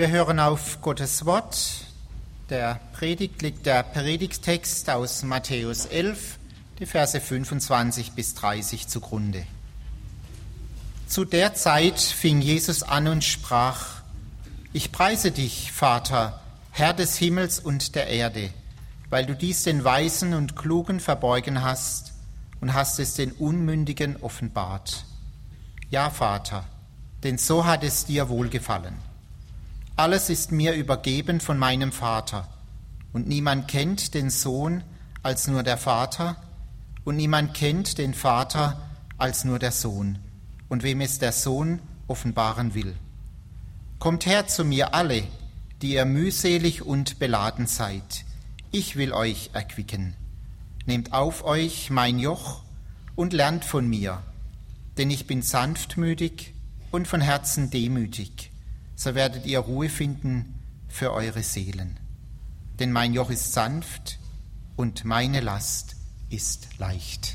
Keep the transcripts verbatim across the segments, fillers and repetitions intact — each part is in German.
Wir hören auf Gottes Wort. Der Predigt liegt der Predigttext aus Matthäus elf, die Verse fünfundzwanzig bis dreißig zugrunde. Zu der Zeit fing Jesus an und sprach: Ich preise dich, Vater, Herr des Himmels und der Erde, weil du dies den Weisen und Klugen verbeugen hast und hast es den Unmündigen offenbart. Ja, Vater, denn so hat es dir wohlgefallen. Alles ist mir übergeben von meinem Vater, und niemand kennt den Sohn als nur der Vater, und niemand kennt den Vater als nur der Sohn, und wem es der Sohn offenbaren will. Kommt her zu mir alle, die ihr mühselig und beladen seid, ich will euch erquicken. Nehmt auf euch mein Joch und lernt von mir, denn ich bin sanftmütig und von Herzen demütig, so werdet ihr Ruhe finden für eure Seelen. Denn mein Joch ist sanft und meine Last ist leicht.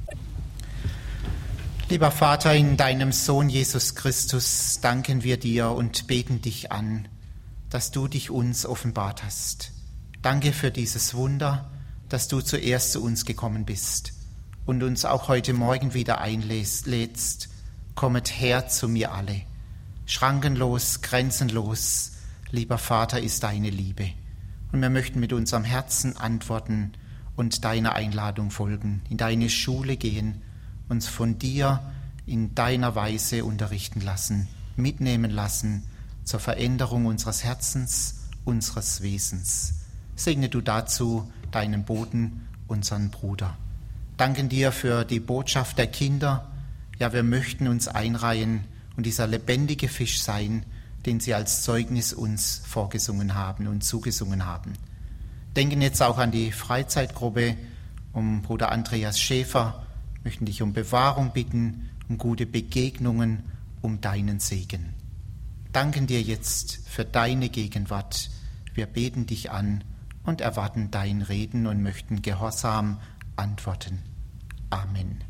Lieber Vater, in deinem Sohn Jesus Christus danken wir dir und beten dich an, dass du dich uns offenbart hast. Danke für dieses Wunder, dass du zuerst zu uns gekommen bist und uns auch heute Morgen wieder einlädst. Kommet her zu mir alle. Schrankenlos, grenzenlos, lieber Vater, ist deine Liebe. Und wir möchten mit unserem Herzen antworten und deiner Einladung folgen, in deine Schule gehen, uns von dir in deiner Weise unterrichten lassen, mitnehmen lassen zur Veränderung unseres Herzens, unseres Wesens. Segne du dazu deinen Boten, unseren Bruder. Danken dir für die Botschaft der Kinder. Ja, wir möchten uns einreihen und dieser lebendige Fisch sein, den sie als Zeugnis uns vorgesungen haben und zugesungen haben. Denken jetzt auch an die Freizeitgruppe um Bruder Andreas Schäfer, möchten dich um Bewahrung bitten, um gute Begegnungen, um deinen Segen. Danken dir jetzt für deine Gegenwart. Wir beten dich an und erwarten dein Reden und möchten gehorsam antworten. Amen.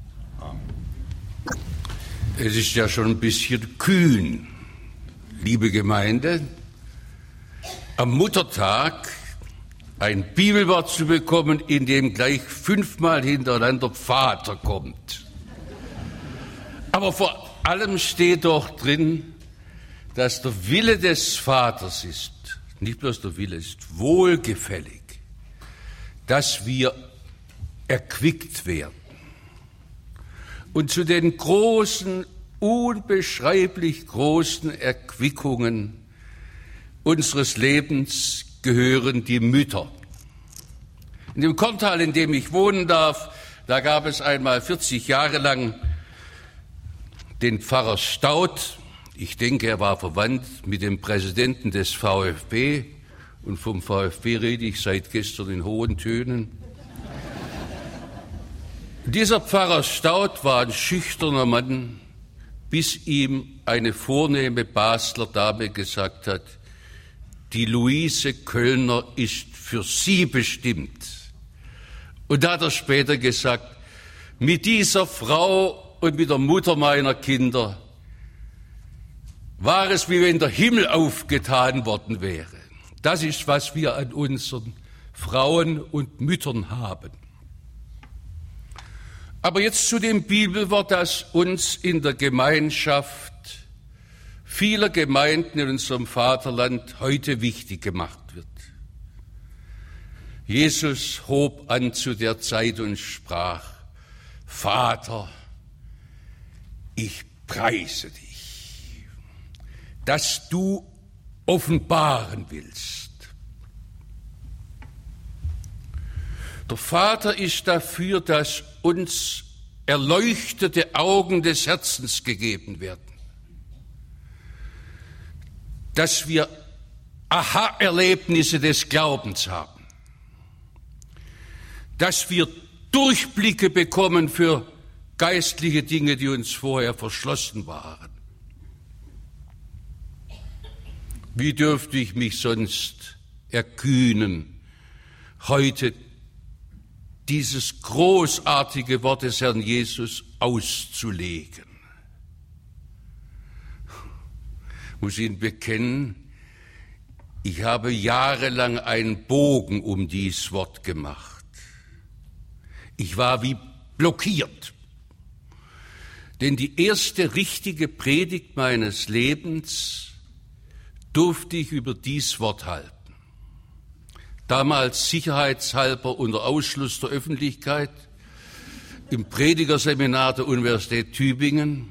Es ist ja schon ein bisschen kühn, liebe Gemeinde, am Muttertag ein Bibelwort zu bekommen, in dem gleich fünfmal hintereinander Vater kommt. Aber vor allem steht doch drin, dass der Wille des Vaters ist, nicht bloß der Wille, ist wohlgefällig, dass wir erquickt werden. Und zu den großen, unbeschreiblich großen Erquickungen unseres Lebens gehören die Mütter. In dem Korntal, in dem ich wohnen darf, da gab es einmal vierzig Jahre lang den Pfarrer Staudt. Ich denke, er war verwandt mit dem Präsidenten des VfB. Und vom VfB rede ich seit gestern in hohen Tönen. Dieser Pfarrer Staudt war ein schüchterner Mann, bis ihm eine vornehme Basler Dame gesagt hat, die Luise Kölner ist für Sie bestimmt. Und da hat er später gesagt, mit dieser Frau und mit der Mutter meiner Kinder war es, wie wenn der Himmel aufgetan worden wäre. Das ist, was wir an unseren Frauen und Müttern haben. Aber jetzt zu dem Bibelwort, das uns in der Gemeinschaft vieler Gemeinden in unserem Vaterland heute wichtig gemacht wird. Jesus hob an zu der Zeit und sprach: Vater, ich preise dich, dass du offenbaren willst. Der Vater ist dafür, dass uns erleuchtete Augen des Herzens gegeben werden, dass wir Aha-Erlebnisse des Glaubens haben, dass wir Durchblicke bekommen für geistliche Dinge, die uns vorher verschlossen waren. Wie dürfte ich mich sonst erkühnen, heute dieses großartige Wort des Herrn Jesus auszulegen? Ich muss Ihnen bekennen, Ich habe jahrelang einen Bogen um dieses Wort gemacht. Ich war wie blockiert. Denn die erste richtige Predigt meines Lebens durfte ich über dieses Wort halten. Damals sicherheitshalber unter Ausschluss der Öffentlichkeit im Predigerseminar der Universität Tübingen.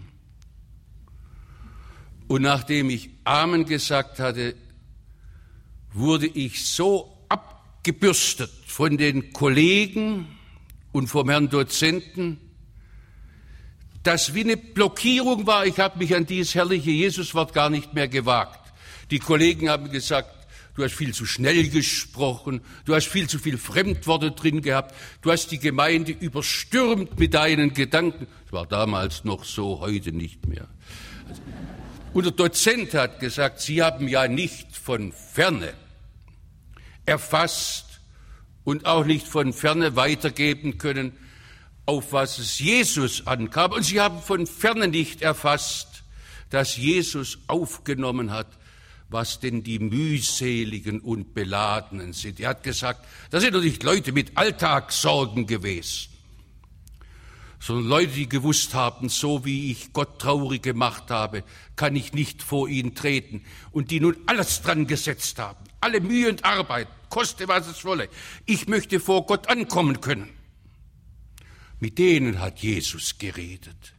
Und nachdem ich Amen gesagt hatte, wurde ich so abgebürstet von den Kollegen und vom Herrn Dozenten, dass wie eine Blockierung war. Ich habe mich an dieses herrliche Jesuswort gar nicht mehr gewagt. Die Kollegen haben gesagt, du hast viel zu schnell gesprochen, du hast viel zu viel Fremdworte drin gehabt, du hast die Gemeinde überstürmt mit deinen Gedanken. Das war damals noch so, heute nicht mehr. Also, und der Dozent hat gesagt, Sie haben ja nicht von Ferne erfasst und auch nicht von Ferne weitergeben können, auf was es Jesus ankam. Und Sie haben von Ferne nicht erfasst, dass Jesus aufgenommen hat, was denn die mühseligen und Beladenen sind. Er hat gesagt, das sind doch nicht Leute mit Alltagssorgen gewesen, sondern Leute, die gewusst haben, so wie ich Gott traurig gemacht habe, kann ich nicht vor ihn treten. Und die nun alles dran gesetzt haben, alle Mühe und Arbeit, koste was es wolle. Ich möchte vor Gott ankommen können. Mit denen hat Jesus geredet.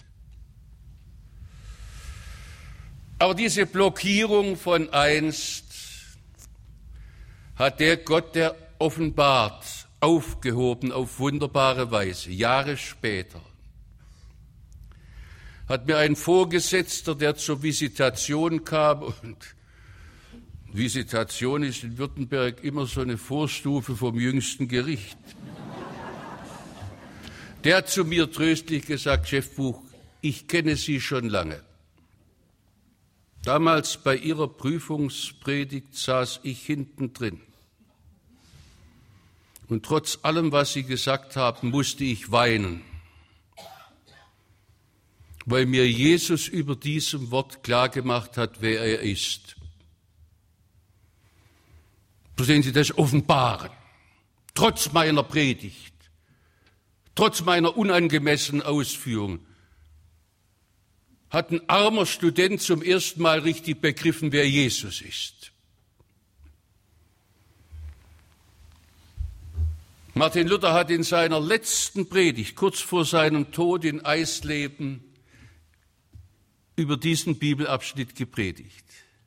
Aber diese Blockierung von einst hat der Gott, der offenbart, aufgehoben auf wunderbare Weise. Jahre später hat mir ein Vorgesetzter, der zur Visitation kam, und Visitation ist in Württemberg immer so eine Vorstufe vom jüngsten Gericht, der hat zu mir tröstlich gesagt, Chefbuch, ich kenne Sie schon lange. Damals bei Ihrer Prüfungspredigt saß ich hinten drin. Und trotz allem, was Sie gesagt haben, musste ich weinen, weil mir Jesus über diesem Wort klargemacht hat, wer er ist. So sehen Sie das Offenbaren, trotz meiner Predigt, trotz meiner unangemessenen Ausführung, hat ein armer Student zum ersten Mal richtig begriffen, wer Jesus ist. Martin Luther hat in seiner letzten Predigt, kurz vor seinem Tod in Eisleben, über diesen Bibelabschnitt gepredigt.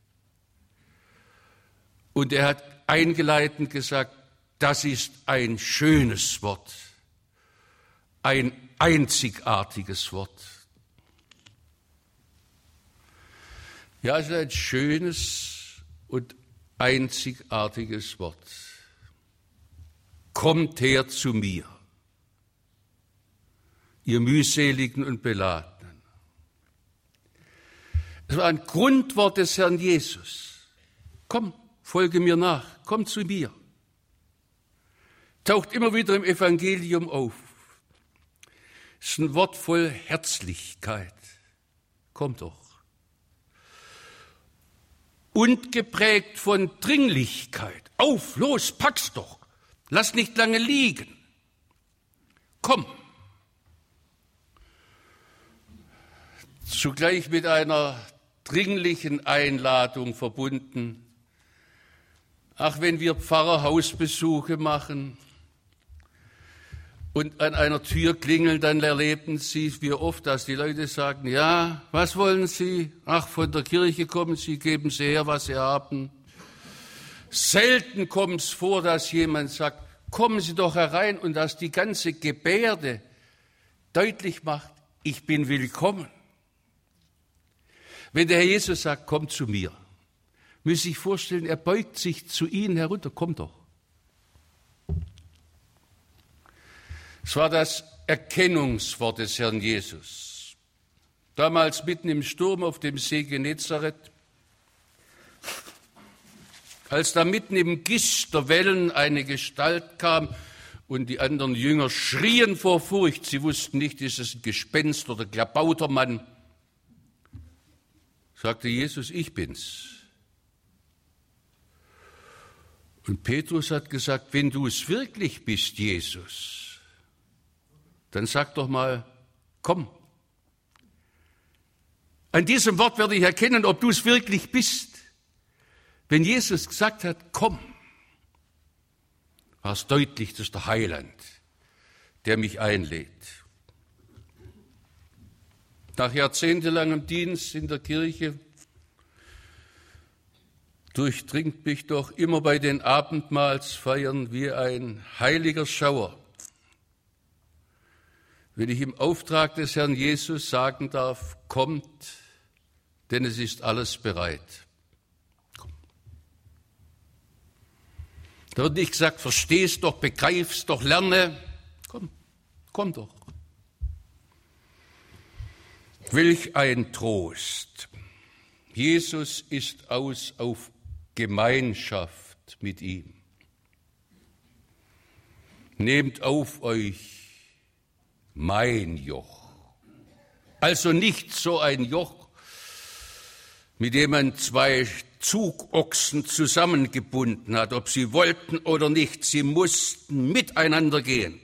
Und er hat eingeleitend gesagt, das ist ein schönes Wort, ein einzigartiges Wort. Ja, es ist ein schönes und einzigartiges Wort. Kommt her zu mir, ihr mühseligen und Beladenen. Es war ein Grundwort des Herrn Jesus. Komm, folge mir nach, komm zu mir. Taucht immer wieder im Evangelium auf. Es ist ein Wort voll Herzlichkeit. Komm doch. Und geprägt von Dringlichkeit. Auf, los, pack's doch. Lass nicht lange liegen. Komm. Zugleich mit einer dringlichen Einladung verbunden. Ach, wenn wir Pfarrer Hausbesuche machen und an einer Tür klingeln, dann erleben Sie, wie oft, dass die Leute sagen, ja, was wollen Sie? Ach, von der Kirche kommen Sie, geben Sie her, was Sie haben. Selten kommt es vor, dass jemand sagt, kommen Sie doch herein, und dass die ganze Gebärde deutlich macht, ich bin willkommen. Wenn der Herr Jesus sagt, komm zu mir, müssen Sie sich vorstellen, er beugt sich zu Ihnen herunter, komm doch. Es war das Erkennungswort des Herrn Jesus. Damals mitten im Sturm auf dem See Genezareth, als da mitten im Gischt der Wellen eine Gestalt kam und die anderen Jünger schrien vor Furcht, sie wussten nicht, ist es ein Gespenst oder Klabautermann, sagte Jesus, ich bin's. Und Petrus hat gesagt, wenn du es wirklich bist, Jesus, dann sag doch mal, komm. An diesem Wort werde ich erkennen, ob du es wirklich bist. Wenn Jesus gesagt hat, komm, war es deutlich, das ist der Heiland, der mich einlädt. Nach jahrzehntelangem Dienst in der Kirche durchdringt mich doch immer bei den Abendmahlsfeiern wie ein heiliger Schauer, wenn ich im Auftrag des Herrn Jesus sagen darf, kommt, denn es ist alles bereit. Da wird nicht gesagt, verstehst doch, begreifst doch, lerne. Komm, komm doch. Welch ein Trost. Jesus ist aus auf Gemeinschaft mit ihm. Nehmt auf euch mein Joch. Also nicht so ein Joch, mit dem man zwei Zugochsen zusammengebunden hat, ob sie wollten oder nicht. Sie mussten miteinander gehen.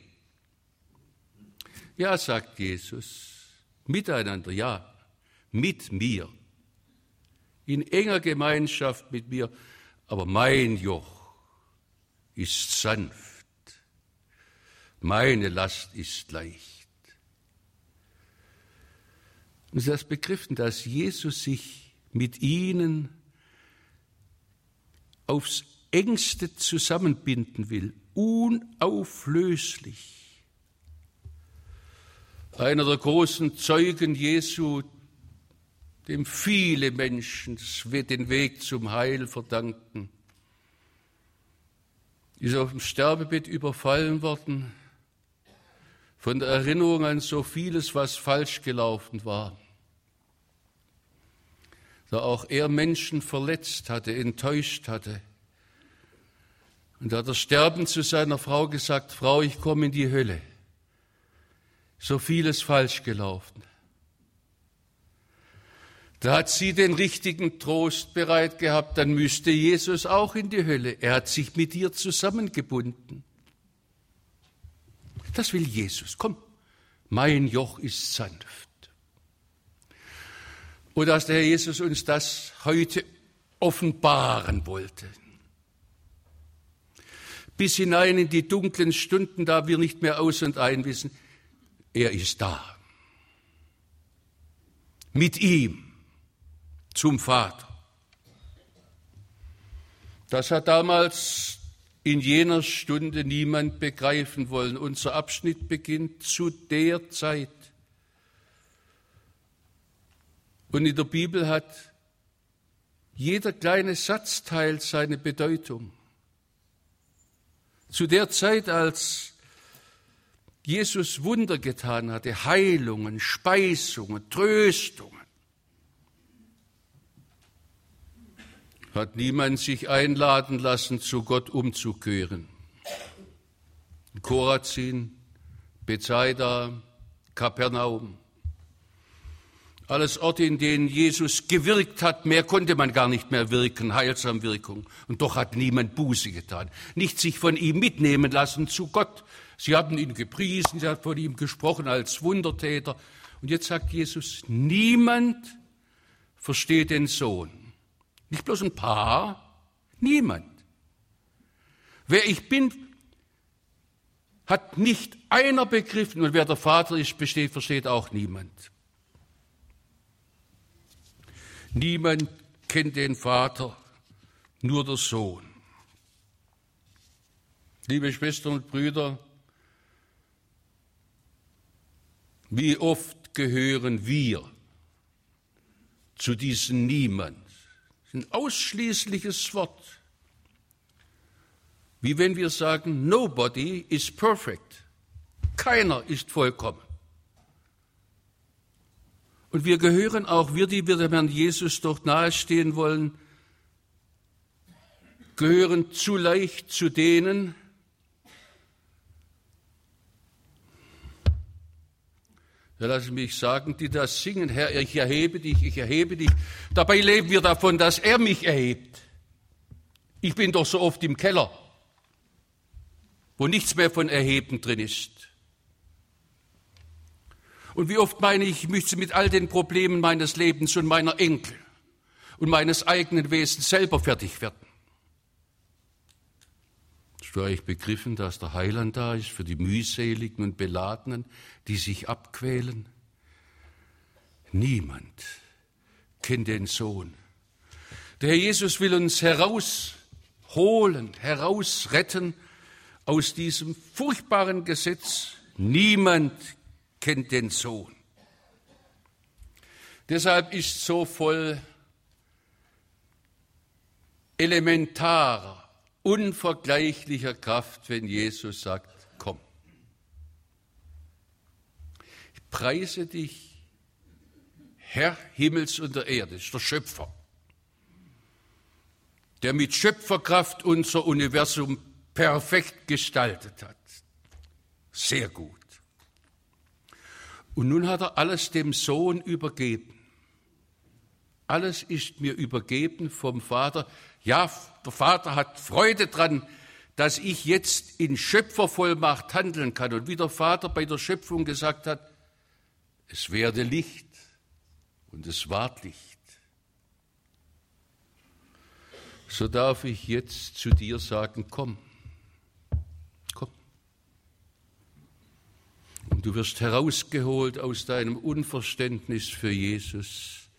Ja, sagt Jesus, miteinander, ja, mit mir. In enger Gemeinschaft mit mir, aber mein Joch ist sanft, meine Last ist leicht. Und sie haben begriffen, dass Jesus sich mit ihnen aufs Engste zusammenbinden will, unauflöslich. Einer der großen Zeugen Jesu, dem viele Menschen den Weg zum Heil verdanken, ist auf dem Sterbebett überfallen worden von der Erinnerung an so vieles, was falsch gelaufen war. Da auch er Menschen verletzt hatte, enttäuscht hatte. Und da hat er sterbend zu seiner Frau gesagt, Frau, ich komme in die Hölle. So vieles falsch gelaufen. Da hat sie den richtigen Trost bereit gehabt, dann müsste Jesus auch in die Hölle. Er hat sich mit ihr zusammengebunden. Das will Jesus. Komm, mein Joch ist sanft. Und dass der Herr Jesus uns das heute offenbaren wollte. Bis hinein in die dunklen Stunden, da wir nicht mehr aus und ein wissen, er ist da. Mit ihm zum Vater. Das hat damals in jener Stunde niemand begreifen wollen. Unser Abschnitt beginnt zu der Zeit. Und in der Bibel hat jeder kleine Satzteil seine Bedeutung. Zu der Zeit, als Jesus Wunder getan hatte, Heilungen, Speisungen, Tröstungen, hat niemand sich einladen lassen, zu Gott umzukehren. Chorazin, Bethsaida, Kapernaum, alles Orte, in denen Jesus gewirkt hat, mehr konnte man gar nicht mehr wirken, heilsam Wirkung. Und doch hat niemand Buße getan, nicht sich von ihm mitnehmen lassen zu Gott. Sie hatten ihn gepriesen, sie hat von ihm gesprochen als Wundertäter. Und jetzt sagt Jesus, niemand versteht den Sohn. Nicht bloß ein paar, niemand. Wer ich bin, hat nicht einer begriffen, und wer der Vater ist, besteht, versteht auch niemand. Niemand kennt den Vater, nur der Sohn. Liebe Schwestern und Brüder, wie oft gehören wir zu diesem Niemand? Das ist ein ausschließliches Wort. Wie wenn wir sagen, nobody is perfect. Keiner ist vollkommen. Und wir gehören auch, wir, die wir dem Herrn Jesus doch nahestehen wollen, gehören zu leicht zu denen, ja, lassen mich sagen, die das singen, Herr, ich erhebe dich, ich erhebe dich. Dabei leben wir davon, dass er mich erhebt. Ich bin doch so oft im Keller, wo nichts mehr von Erheben drin ist. Und wie oft meine ich, ich müsste mit all den Problemen meines Lebens und meiner Enkel und meines eigenen Wesens selber fertig werden. Hast du eigentlich begriffen, dass der Heiland da ist für die mühseligen und Beladenen, die sich abquälen? Niemand kennt den Sohn. Der Herr Jesus will uns herausholen, herausretten aus diesem furchtbaren Gesetz. Niemand kennt den Sohn. Deshalb ist so voll elementarer, unvergleichlicher Kraft, wenn Jesus sagt, komm. Ich preise dich, Herr Himmels und der Erde, ist der Schöpfer, der mit Schöpferkraft unser Universum perfekt gestaltet hat. Sehr gut. Und nun hat er alles dem Sohn übergeben. Alles ist mir übergeben vom Vater. Ja, der Vater hat Freude dran, dass ich jetzt in Schöpfervollmacht handeln kann. Und wie der Vater bei der Schöpfung gesagt hat, es werde Licht und es ward Licht. So darf ich jetzt zu dir sagen, komm, komm. Und du wirst herausgeholt aus deinem Unverständnis für Jesus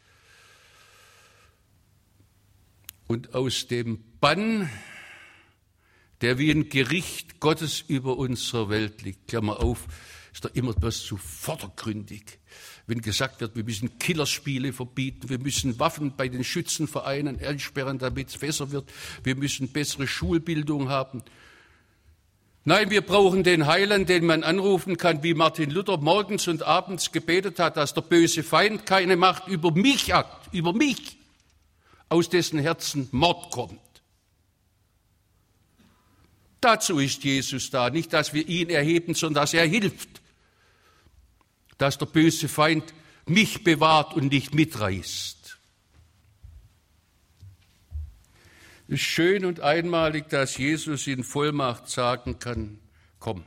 und aus dem Bann, der wie ein Gericht Gottes über unserer Welt liegt. Klammer auf, ist da immer etwas zu vordergründig. Wenn gesagt wird, wir müssen Killerspiele verbieten, wir müssen Waffen bei den Schützenvereinen einsperren, damit es besser wird, wir müssen bessere Schulbildung haben. Nein, wir brauchen den Heiland, den man anrufen kann, wie Martin Luther morgens und abends gebetet hat, dass der böse Feind keine Macht über mich hat, über mich, aus dessen Herzen Mord kommt. Dazu ist Jesus da, nicht, dass wir ihn erheben, sondern dass er hilft, dass der böse Feind mich bewahrt und nicht mitreißt. Es ist schön und einmalig, dass Jesus in Vollmacht sagen kann, komm,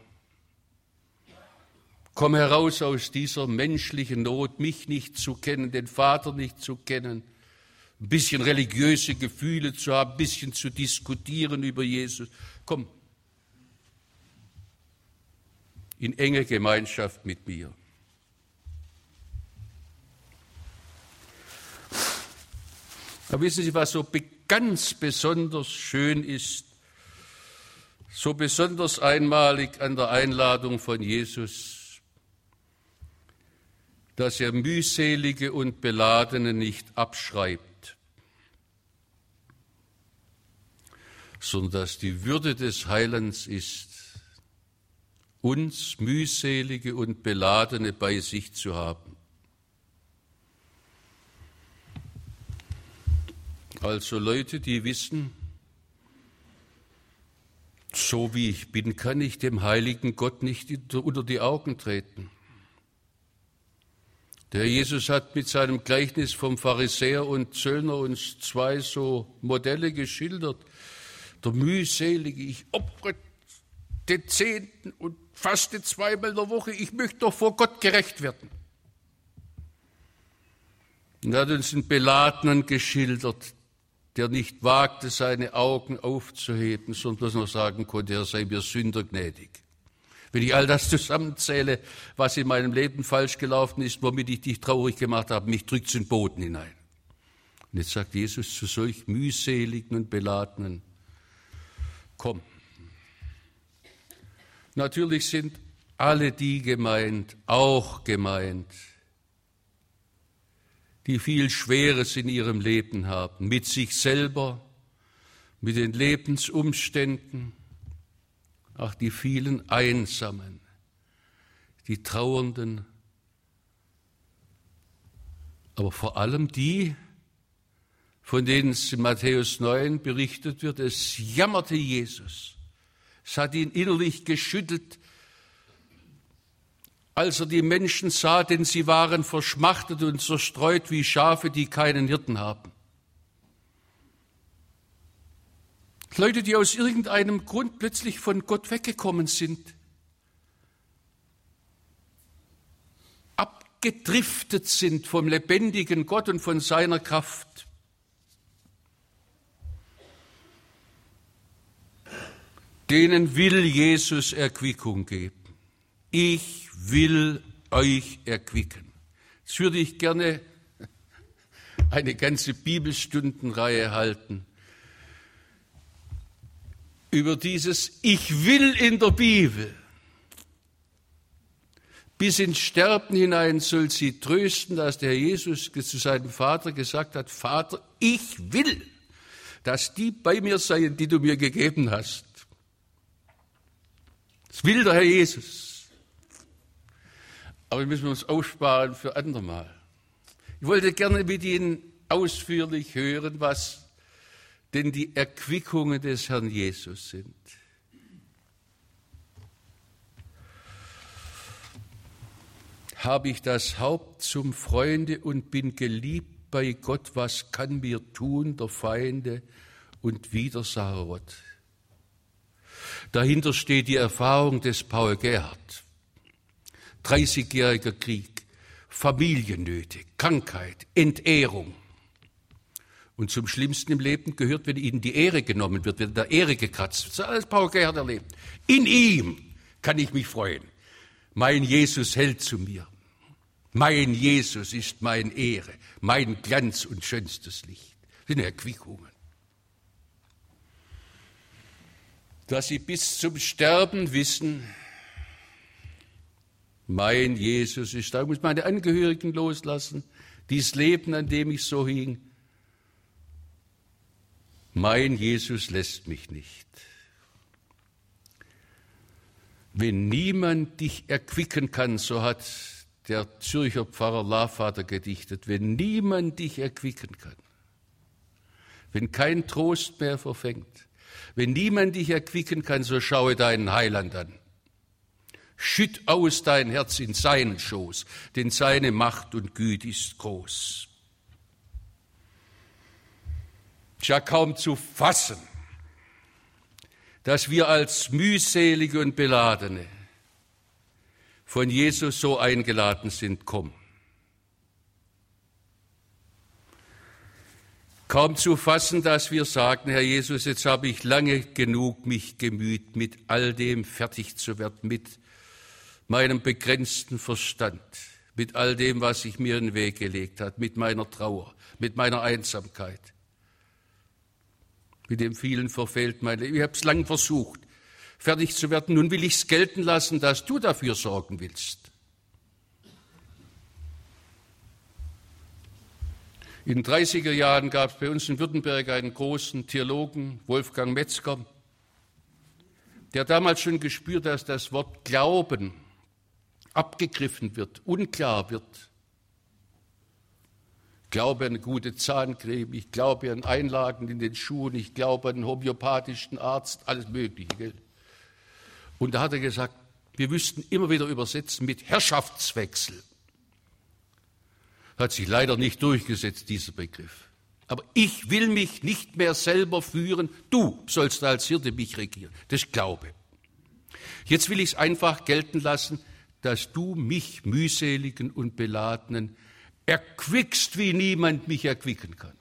komm heraus aus dieser menschlichen Not, mich nicht zu kennen, den Vater nicht zu kennen, ein bisschen religiöse Gefühle zu haben, ein bisschen zu diskutieren über Jesus. Komm, in enge Gemeinschaft mit mir. Aber wissen Sie, was so ganz besonders schön ist, so besonders einmalig an der Einladung von Jesus, dass er mühselige und Beladene nicht abschreibt, sondern dass die Würde des Heilands ist, uns mühselige und Beladene bei sich zu haben. Also Leute, die wissen, so wie ich bin, kann ich dem heiligen Gott nicht unter die Augen treten. Der Jesus hat mit seinem Gleichnis vom Pharisäer und Zöllner uns zwei so Modelle geschildert. Der mühselige, ich opfere den Zehnten und faste zweimal in der Woche, ich möchte doch vor Gott gerecht werden. Und er hat uns einen Beladenen geschildert, der nicht wagte, seine Augen aufzuheben, sondern bloß noch sagen konnte, er sei mir Sünder gnädig. Wenn ich all das zusammenzähle, was in meinem Leben falsch gelaufen ist, womit ich dich traurig gemacht habe, mich drückt es in den Boden hinein. Und jetzt sagt Jesus zu solch mühseligen und Beladenen, komm. Natürlich sind alle die gemeint, auch gemeint, die viel Schweres in ihrem Leben haben, mit sich selber, mit den Lebensumständen, auch die vielen Einsamen, die Trauernden, aber vor allem die, von denen es in Matthäus neun berichtet wird, es jammerte Jesus, es hat ihn innerlich geschüttelt, als er die Menschen sah, denn sie waren verschmachtet und zerstreut wie Schafe, die keinen Hirten haben. Leute, die aus irgendeinem Grund plötzlich von Gott weggekommen sind, abgedriftet sind vom lebendigen Gott und von seiner Kraft. Denen will Jesus Erquickung geben. Ich will euch erquicken. Jetzt würde ich gerne eine ganze Bibelstundenreihe halten über dieses Ich will in der Bibel. Bis ins Sterben hinein soll sie trösten, dass der Herr Jesus zu seinem Vater gesagt hat, Vater, ich will, dass die bei mir seien, die du mir gegeben hast. Das will der Herr Jesus. Aber wir müssen uns aufsparen für andermal. Ich wollte gerne mit Ihnen ausführlich hören, was denn die Erquickungen des Herrn Jesus sind. Habe ich das Haupt zum Freunde und bin geliebt bei Gott, was kann mir tun der Feinde und Widersacher Gott? Dahinter steht die Erfahrung des Paul Gerhardt. dreißigjähriger Krieg, Familiennöte, Krankheit, Entehrung. Und zum Schlimmsten im Leben gehört, wenn ihnen die Ehre genommen wird, wird der Ehre gekratzt. Das hat alles Paul Gerhardt erlebt. In ihm kann ich mich freuen. Mein Jesus hält zu mir. Mein Jesus ist mein Ehre, mein Glanz und schönstes Licht. Das sind Erquickungen. Dass sie bis zum Sterben wissen, mein Jesus ist da. Ich muss meine Angehörigen loslassen, dieses Leben, an dem ich so hing. Mein Jesus lässt mich nicht. Wenn niemand dich erquicken kann, so hat der Zürcher Pfarrer Lavater gedichtet, wenn niemand dich erquicken kann, wenn kein Trost mehr verfängt, wenn niemand dich erquicken kann, so schaue deinen Heiland an. Schütt aus dein Herz in seinen Schoß, denn seine Macht und Güte ist groß. Es ist ja kaum zu fassen, dass wir als mühselige und Beladene von Jesus so eingeladen sind, komm. Kaum zu fassen, dass wir sagen, Herr Jesus, jetzt habe ich lange genug mich gemüht, mit all dem fertig zu werden, mit meinem begrenzten Verstand, mit all dem, was sich mir in den Weg gelegt hat, mit meiner Trauer, mit meiner Einsamkeit, mit dem vielen verfehlten mein Leben. Ich habe es lang versucht, fertig zu werden. Nun will ich es gelten lassen, dass du dafür sorgen willst. In den dreißiger Jahren gab es bei uns in Württemberg einen großen Theologen, Wolfgang Metzger, der damals schon gespürt hat, dass das Wort Glauben abgegriffen wird, unklar wird. Ich glaube an eine gute Zahncreme, ich glaube an Einlagen in den Schuhen, ich glaube an einen homöopathischen Arzt, alles Mögliche. Gell? Und da hat er gesagt, wir müssten immer wieder übersetzen mit Herrschaftswechsel. Hat sich leider nicht durchgesetzt, dieser Begriff. Aber ich will mich nicht mehr selber führen, du sollst als Hirte mich regieren. Das ist Glaube. Jetzt will ich es einfach gelten lassen, dass du mich, mühseligen und Beladenen, erquickst, wie niemand mich erquicken kann.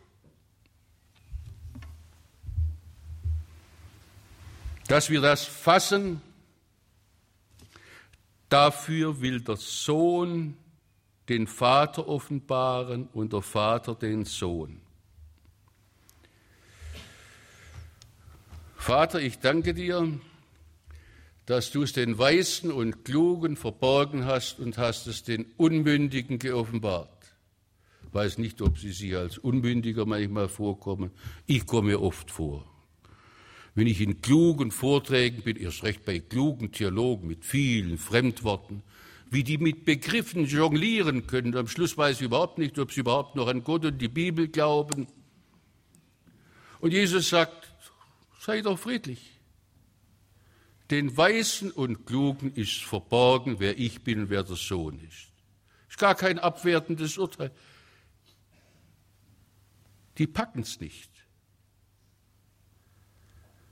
Dass wir das fassen, dafür will der Sohn den Vater offenbaren und der Vater den Sohn. Vater, ich danke dir, dass du es den Weisen und Klugen verborgen hast und hast es den Unmündigen geoffenbart. Ich weiß nicht, ob sie sich als Unmündiger manchmal vorkommen. Ich komme mir oft vor. Wenn ich in klugen Vorträgen bin, erst recht bei klugen Theologen mit vielen Fremdworten, wie die mit Begriffen jonglieren können. Am Schluss weiß ich überhaupt nicht, ob sie überhaupt noch an Gott und die Bibel glauben. Und Jesus sagt, sei doch friedlich. Den Weisen und Klugen ist verborgen, wer ich bin und wer der Sohn ist. Ist gar kein abwertendes Urteil. Die packen es nicht.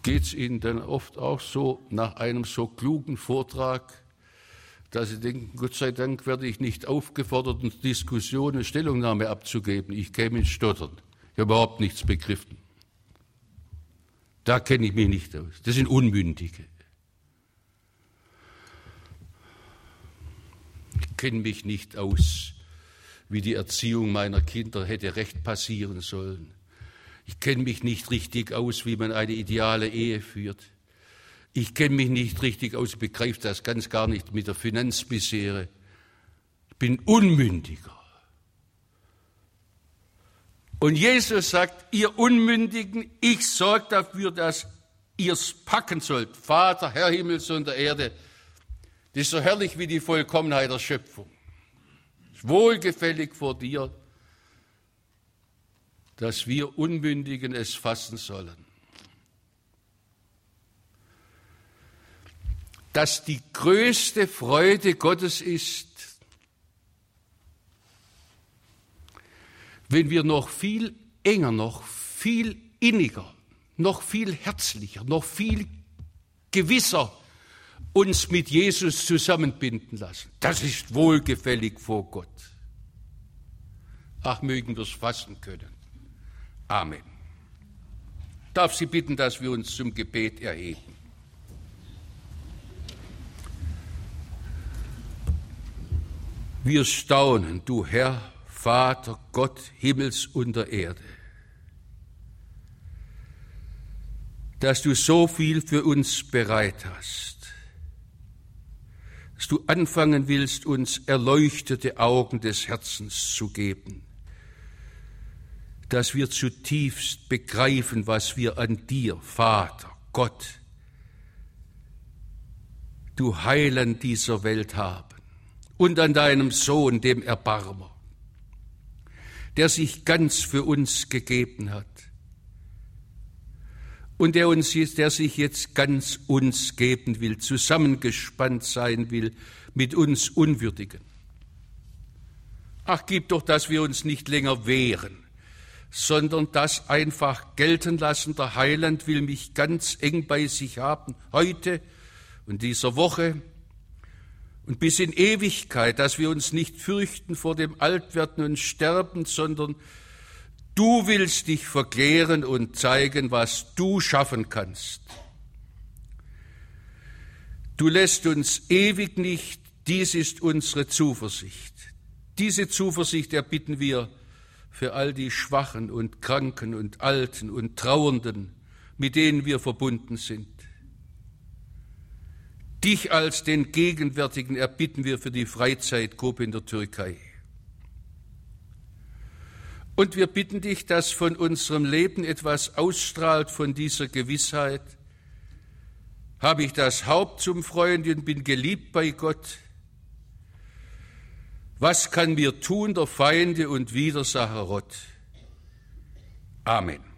Geht es Ihnen dann oft auch so nach einem so klugen Vortrag, dass Sie denken, Gott sei Dank werde ich nicht aufgefordert, in Diskussionen Stellungnahme abzugeben. Ich käme ins Stottern. Ich habe überhaupt nichts begriffen. Da kenne ich mich nicht aus. Das sind Unmündige. Ich kenne mich nicht aus, wie die Erziehung meiner Kinder hätte recht passieren sollen. Ich kenne mich nicht richtig aus, wie man eine ideale Ehe führt. Ich kenne mich nicht richtig aus, begreife das ganz gar nicht mit der Finanzmisere. Ich bin Unmündiger. Und Jesus sagt, ihr Unmündigen, ich sorge dafür, dass ihr es packen sollt. Vater, Herr Himmels und der Erde, das ist so herrlich wie die Vollkommenheit der Schöpfung. Es ist wohlgefällig vor dir, dass wir Unmündigen es fassen sollen. Dass die größte Freude Gottes ist, wenn wir noch viel enger, noch viel inniger, noch viel herzlicher, noch viel gewisser uns mit Jesus zusammenbinden lassen. Das ist wohlgefällig vor Gott. Ach, mögen wir es fassen können. Amen. Ich darf Sie bitten, dass wir uns zum Gebet erheben. Wir staunen, du Herr, Vater, Gott, Himmels und der Erde, dass du so viel für uns bereit hast, dass du anfangen willst, uns erleuchtete Augen des Herzens zu geben, dass wir zutiefst begreifen, was wir an dir, Vater, Gott, du Heiland dieser Welt haben und an deinem Sohn, dem Erbarmer, der sich ganz für uns gegeben hat und der uns jetzt, der sich jetzt ganz uns geben will, zusammengespannt sein will mit uns Unwürdigen. Ach, gib doch, dass wir uns nicht länger wehren, sondern das einfach gelten lassen. Der Heiland will mich ganz eng bei sich haben, heute und dieser Woche und bis in Ewigkeit, dass wir uns nicht fürchten vor dem Altwerden und Sterben, sondern du willst dich verklären und zeigen, was du schaffen kannst. Du lässt uns ewig nicht, dies ist unsere Zuversicht. Diese Zuversicht erbitten wir für all die Schwachen und Kranken und Alten und Trauernden, mit denen wir verbunden sind. Dich als den Gegenwärtigen erbitten wir für die Freizeitgruppe in der Türkei. Und wir bitten dich, dass von unserem Leben etwas ausstrahlt von dieser Gewissheit. Habe ich das Haupt zum Freund und bin geliebt bei Gott? Was kann mir tun der Feinde und Widersacher Gott? Amen.